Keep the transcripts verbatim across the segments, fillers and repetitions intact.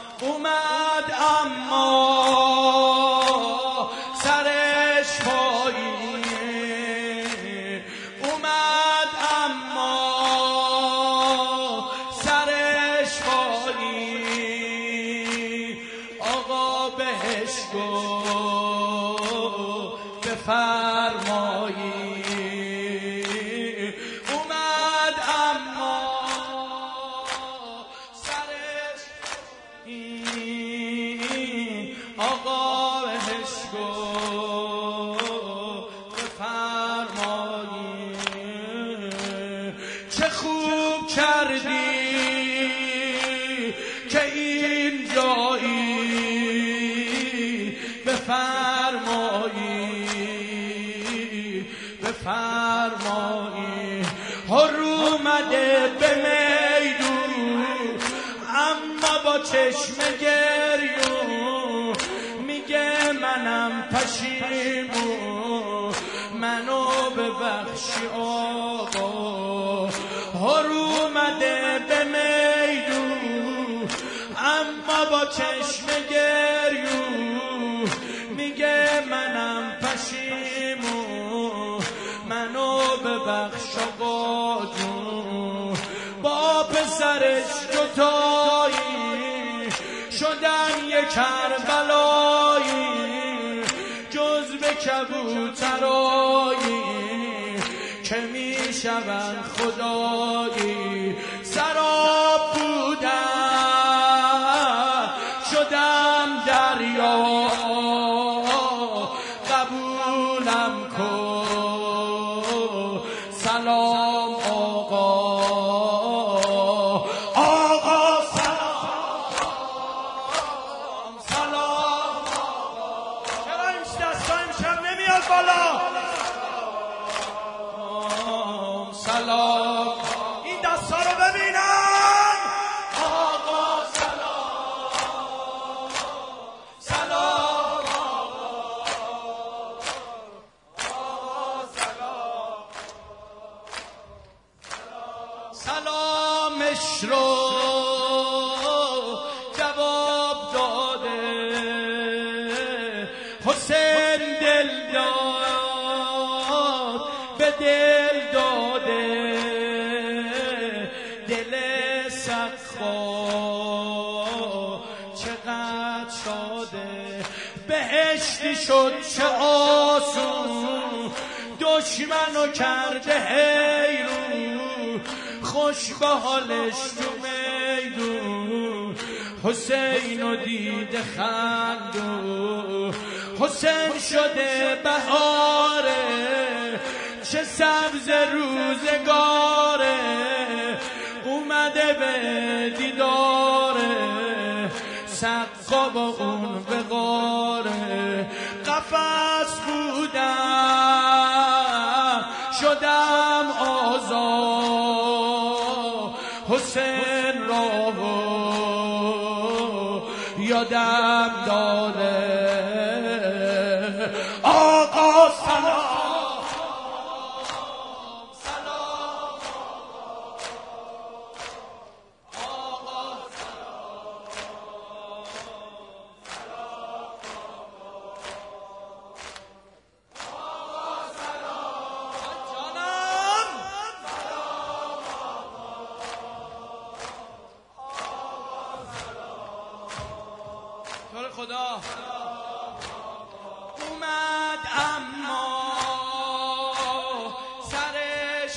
اومد اما سرش پایین، اومد اما سرش پایین. آقا بهش گفت بفرمایید. اومد اما سرش پایین، آقا بهش گفت بفرمایید. چه خوب کردی که این جایی بفرمایی بفرمایی. هر اومده به میدون اما با چشم گریون، میگه منم پشیمون منو ببخشی آقا. هر اومده به میدون اما با چشم گریون، میگه منم پشیمون منو ببخش آقا جون. با پسرش جدایی شدن یک کربلایی، جز به کبوترایی که میشون خدایی. سراب بودم شدم دریا، قبولم کن سلام آقا. آقا سلام سلام آقا. چرا این دستا امشب نمیاد بالا؟ سلام این دستا رو ببینم. آقا سلام سلام سلامش رو جواب داده حسین، دل داد به دل داده، دل سقا چقدر شاده. بهشتی شد چه آسون، دشمنو کرده حیرون، خوش به حالش تو میدون. حسینو دیده خندون، حسین شده بهاره، چه سبز روزگاره، اومده به دیداره، سقا با اون بغاره. قفس بودم شدم آزاد، حسین راهو یادم داره. آقا سلام سلام آقا سلام سلام آقا سلام جانم سلام آقا خدا. اومد اما سرش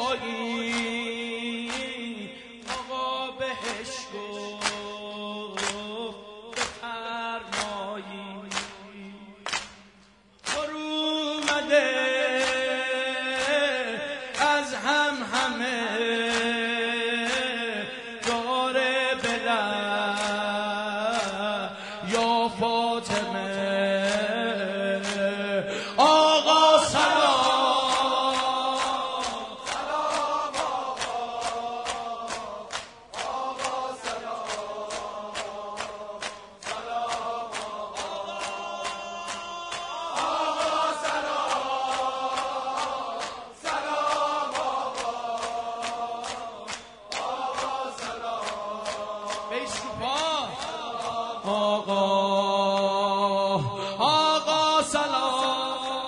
پایین، آقا بهش گفت بفرمایید. هر اومده از هم همه داره بلند یا فاطمه آقا آقا سلام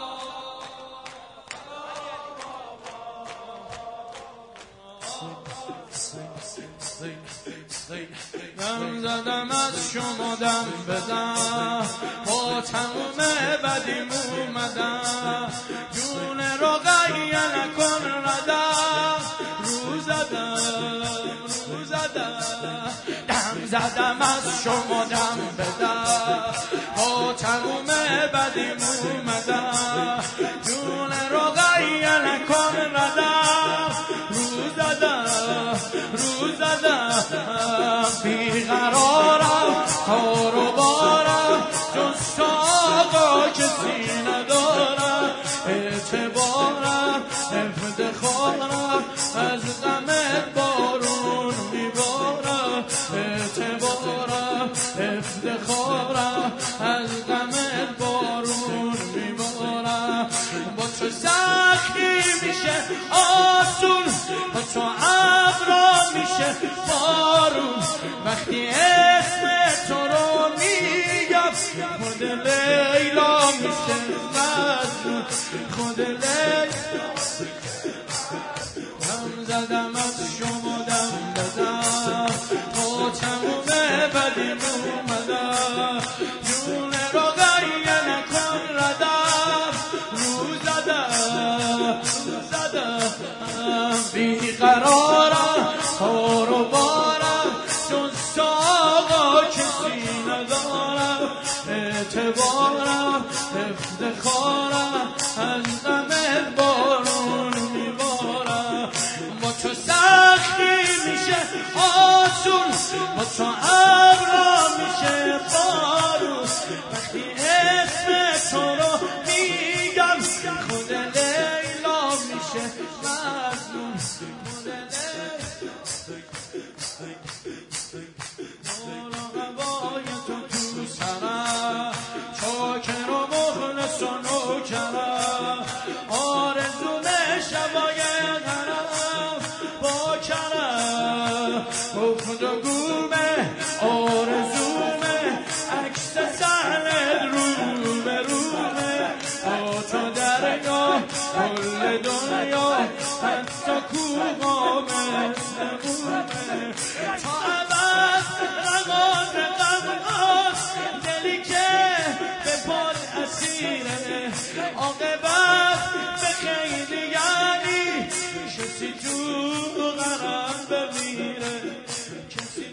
دم زدم از شما دم بدم با تموم بدیم اومدم جون رقیه نکن ردم رو زدم رو زدم دم زدم از شما دم بدم با تموم بدیم اومدم جون رقیه نکن ردم رو زدم رو زدم بیقرارم کار و بارم جز آقا کسی ندارم اعتبارم افتخارم از غمت بارون میبارم اعتبارم افتخارم از غمت بارون میبارم با تو سختی میشه آسون با تو ابرا میشه بارون وقتی اسم تو رو میگم خود لیلا میشه مجنون خود لیلا دم زدم از شما دم بدم تا تموم بدیم اومدم جون رقیه نکن ردم رو زدم رو زدم بیقرارم کار و بارم جز آقا کسی ندارم اعتبارم افتخارم از غمت بارون میبارم با تو سختی میشه آسون با تو ابرا میشه بارون وقتی اسم تو رو میگم خود لیلا میشه مجنون خود لیلا قبای تو تو سرم چاکر و مخلص و نوکرم آرزوم شبای غرم با کرم گفت و گومه آرزومه عکس سهلت رو به رومه با تو دریا کل دنیا حتی کوها مثل بومه تا عبد رقاز غماز دلی که به پاد اسیره عاقبت به خیلی یعنی کسی تو غرم بمیره کسی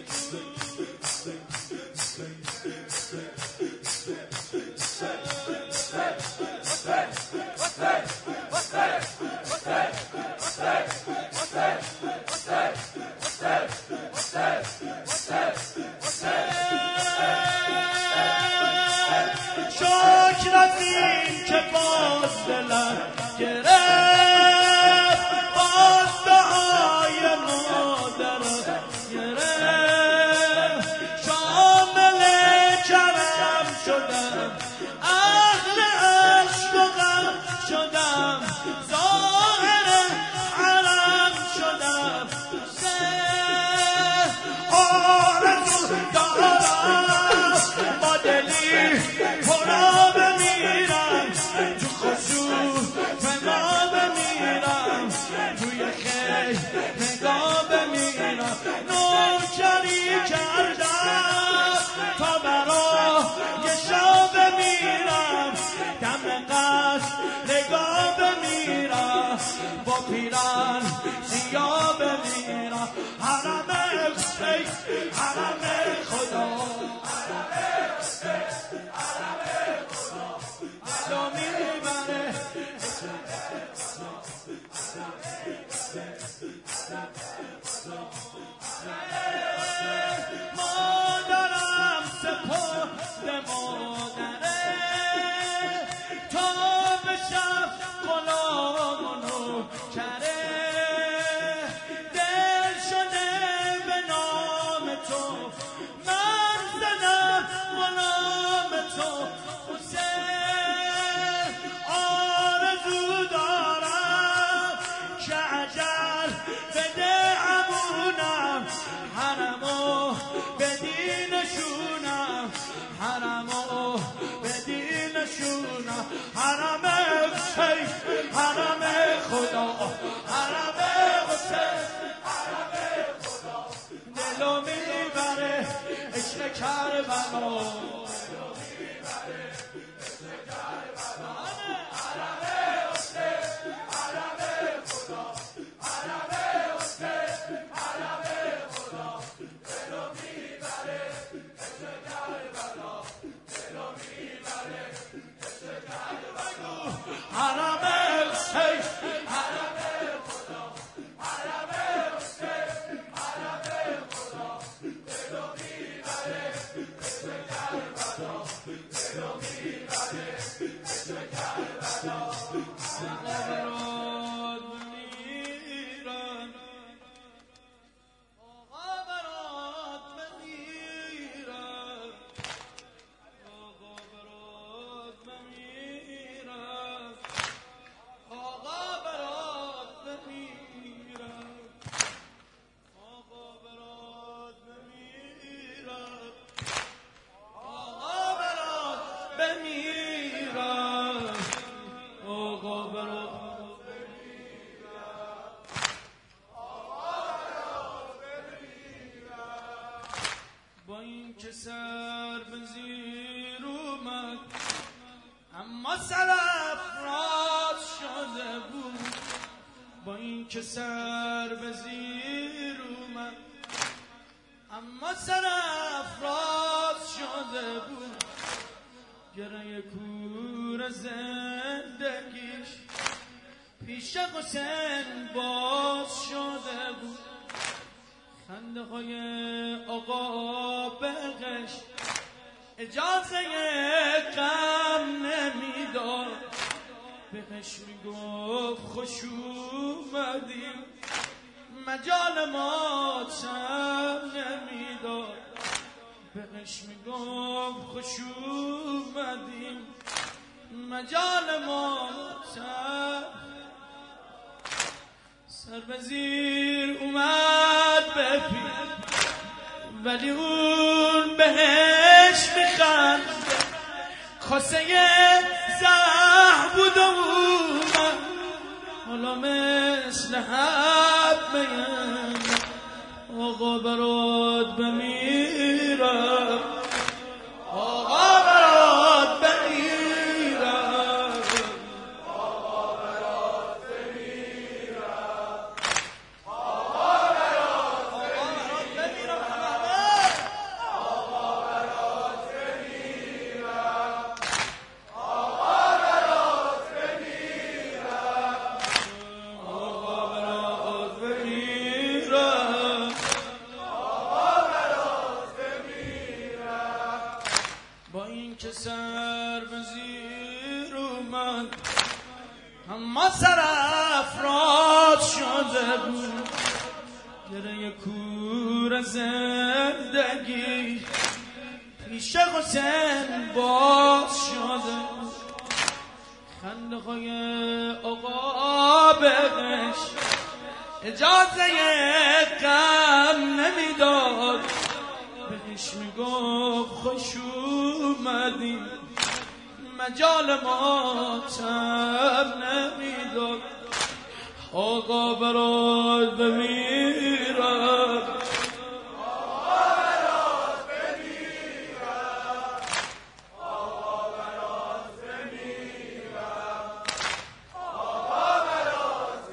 شکرتیم که باز دلم گرفت باز دعای مادرم گرفت شامل کرم شدم اهل عشق و غم شدم ظاهر حرم شدم آرزو دارم با دلی پرا بمیرم تو خشوع فنا بمیرم توی خیل نگاه بمیرم نوکری کردم تا برا یه شا بمیرم دم قصد نگاه بمیرم با پیران سیاه بمیرم حرم حسین حرم خدا حرم میبره مادرم سپرد مادره تا بشم غلام و نوکره دل شده به نام تو من زنم غلام تو حسین آرزو دارم که اجل بده عمونم حرمو بدی نشونم حرم حسین حرم خدا حرم حسین حرم خدا دلو میبره عشق کربلا که سر به زیر اومد اما سر افراد شده بود با این که سر به زیر اومد اما سر افراد شده بود گره کور زندگیش پیش حسین باز شده بود خنده های آقا بغش اجازه غم نمیداد بهش میگفت خوش اومدیم مجال ما چم نمیداد بهش میگفت خوش اومدیم مجال ما چم سر به زیر اومد بپید ولی اون بهش میخند کاسه زهر بود و اومد حالا مثل حب میگن آقا برات بمیرم آقا برات بمیرم آقا برات بمیرم آقا برات بمیرم آقا برات بمیرم آقا برات بمیرم آقا برات بمیرم آقا برات بمیرم با این که سر به زیر اومد اما سر افراد شده بود گره کور زندگی پیش حسین باز شده بود خنده های آقا بهش اجازه غم نمیداد بهش میگفت خوش اومدی مجال ما چم نمیداد آقا برات بمیرم آقا برات بمیرم آقا برات بمیرم آقا برات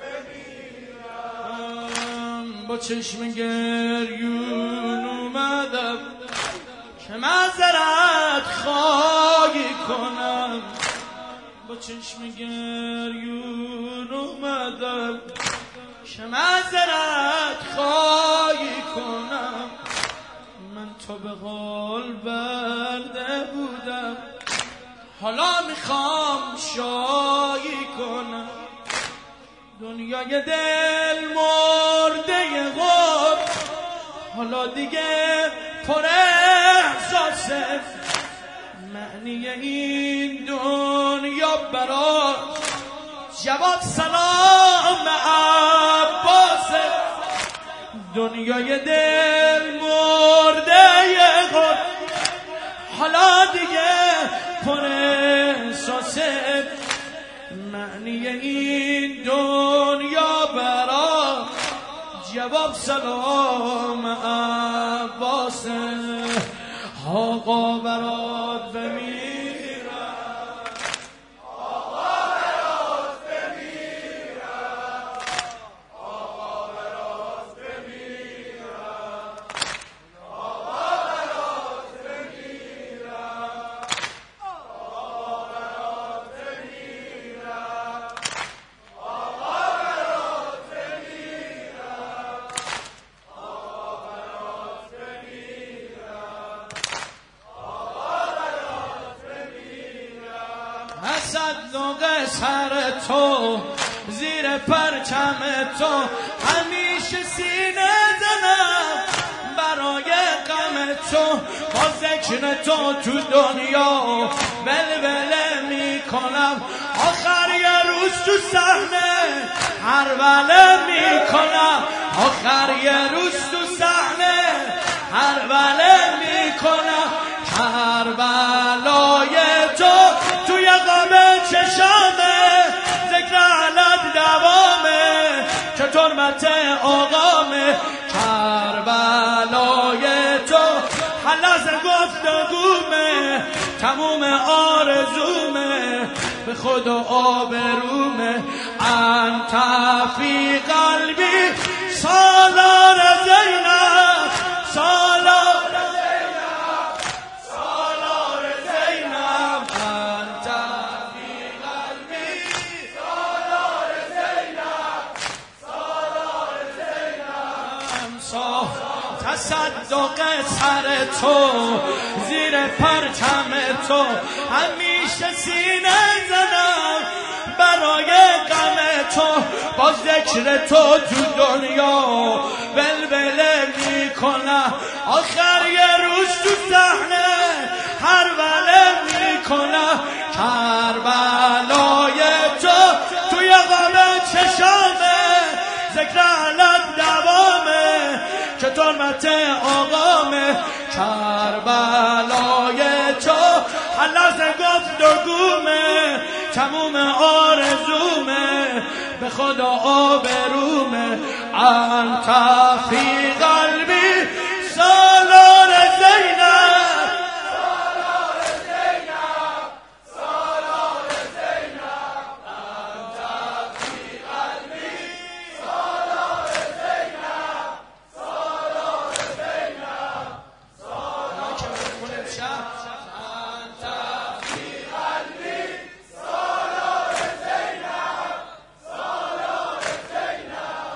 بمیرم با چشم گریون اومدم که معذرت خواهی کنم با چشم گریون اومدم که معذرت خواهی کنم من تو به حال برده بودم حالا میخوام شایی کنم دنیای دل مرده غم حالا دیگه پر احساسه معنی این دنیا برات جواد سلام عباسه دنیای دل مرده غم حالا دیگه پر احساسه واسه معنی این دنیا برا جواب سلام عباسه آقا برات بمیرم آقا برات بمیرم آقا برات بمیرم آقا برات بمیرم آقا برات بمیرم آقا برات بمیرم آقا برات بمیرم صدق سر تو زیر پرچم تو همیشه سینه زنم برای غم تو با ذکر تو تو دنیا ولوله میکنم آخر یه روز تو صحنه هر وله میکنم آخر یه روز تو صحنه هر وله میکنم کربلای تو توی غم چشامه ذکر علت دوامه چطور مت آقامه کربلای تو حلز گفتگومه تموم آرزومه به خود و آبرومه انت فی قلبی سالار زینب سالار تصدق سر تو زیر پرچم تو همیشه سینه زنم برای غم تو با ذکر تو تو دنیا ولوله میکنم آخر یه روز تو صحنه هر وله میکنم کربلای تو توی غم چشامه ذکر علت دوامه چطور مت آقامه کربلای تو حلز گفتگومه تموم آرزومه به خدا آبرومه انت فی قلبی سالار زینب سالار زینب سالار زینب انت فی قلبی سالار زینب سالار زینب سالار که بکنیم شب انت فی قلبی سالار زینب سالار زینب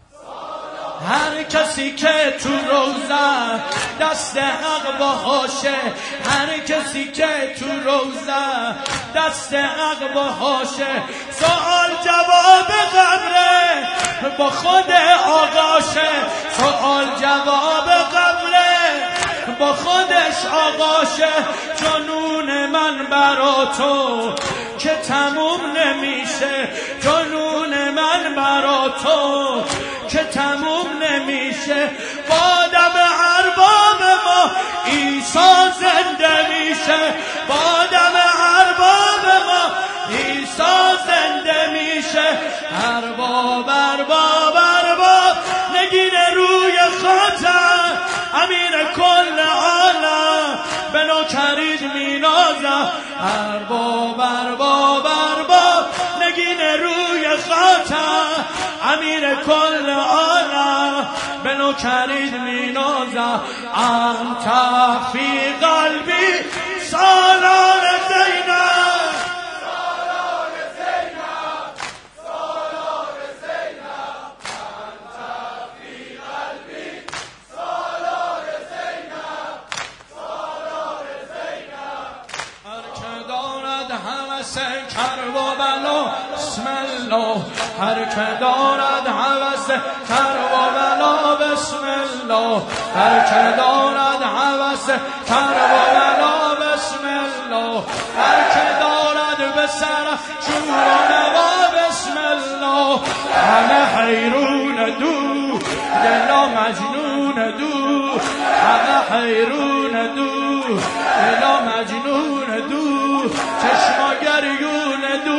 هر کسی که تو روزه دست حق باشه هر کسی که تو روزه دست حق باشه سوال جواب قبره با خود آقاشه سوال جواب قبره با خودش آقاشه جنون من برا تو که تموم نمیشه جنون من برا تو که تموم نمیشه با دم ارباب ما عیسی زنده میشه با دم ارباب ما عیسی زنده میشه ارباب ارباب ارباب نگین روی خاطر امیر کل عالم به نوکرید مینازم ارباب ارباب ارباب نگین روی خاطر امیر کل عالم به نوکرید مینازم انت فی قلبی سالار زینب سالار زینب سالار زینب انت فی قلبی سالار زینب سالار زینب هر که دارد هوس کرب و بلا بسم الله هر که دارد هوس کرب و بلا بسم الله هر که دارد هوس کرب و بلا بسم الله هر که دارد به سر شور و نوا بسم الله همه حیرون دو دلا مجنون دو همه حیرون دو دلا مجنون دو چشما گریون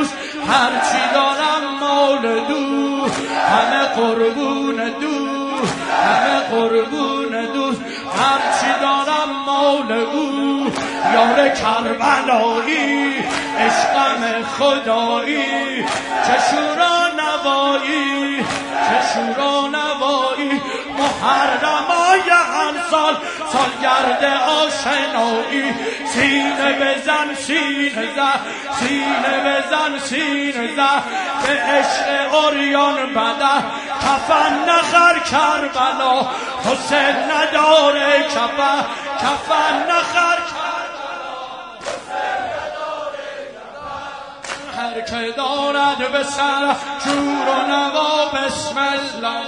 دوست، هرچی دارم مال دوست، همه قربون دوست، همه قربون دوست، هرچی دارم مال او. یار کربلایی عشقم خدایی، چه شورا نوایی، چه شورا نوایی. محرمای هر سال سالگرد آشنایی. سینه بزن سینه زن، سینه بزن سینه زن، به عشق اوریان بدر. کفن نخر کربلا، حسین نداره کفن، کفن نخر کربلا، حسین نداره کفن. هر که دارد به سر شور و نوا بسم الله،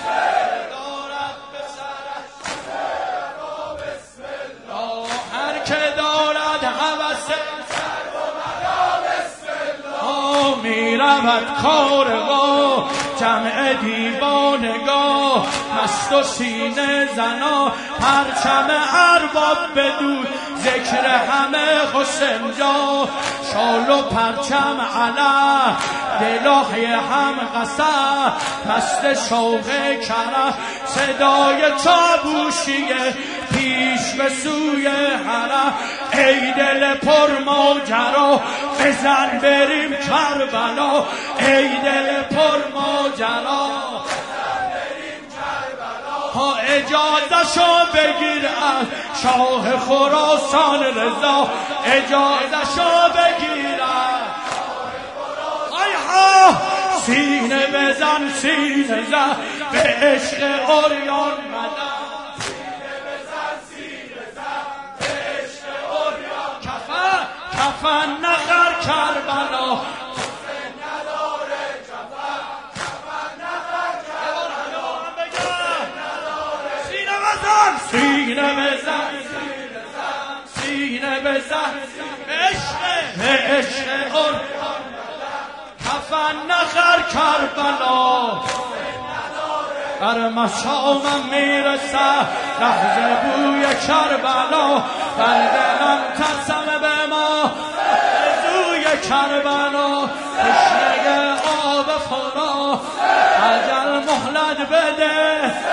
می رود کارگاه جمع دیوانگاه، مست و سینه زنا پرچم ارباب بدود، ذکر همه حسین جا. شال و پرچم علا دلای هم قصه، مست شوق کرم صدای چابوشیه پیش به سوی حرم. ای دل پر ماجرا بزن بریم کربلا، ای دل پر ماجرا بزن بریم کربلا. ها اجازه‌شو بگیر از شاه خراسان رضا، اجازه‌شو بگیر از شاه خراسان. سینه بزن سینه زن به عشق اوریان مدن، سینه بزن سینه زن به عشق اوریان. کفن کفن نخر کربلا، حسین نداره کفن، کفن نخر کربلا. حسین نداره. سینه بزن سینه بزن سینه زن، سینه بزن به عشق، به عشق اوریان. کفن نخر کربلا، بر مشامم میرسه لحظه بوی کربلا. بر دلم ترسم به ما زوی کربلا. تشنه آب فرا اجل مهلت بده،